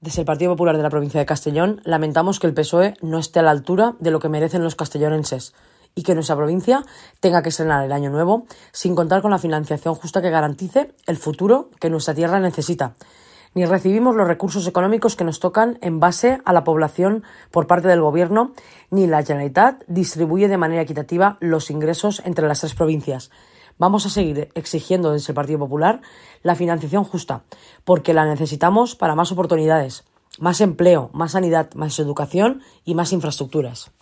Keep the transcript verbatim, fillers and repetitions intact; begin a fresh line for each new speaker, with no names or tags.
Desde el Partido Popular de la provincia de Castellón lamentamos que el P S O E no esté a la altura de lo que merecen los castellonenses y que nuestra provincia tenga que estrenar el año nuevo sin contar con la financiación justa que garantice el futuro que nuestra tierra necesita. Ni recibimos los recursos económicos que nos tocan en base a la población por parte del Gobierno, ni la Generalitat distribuye de manera equitativa los ingresos entre las tres provincias. Vamos a seguir exigiendo desde el Partido Popular la financiación justa, porque la necesitamos para más oportunidades, más empleo, más sanidad, más educación y más infraestructuras.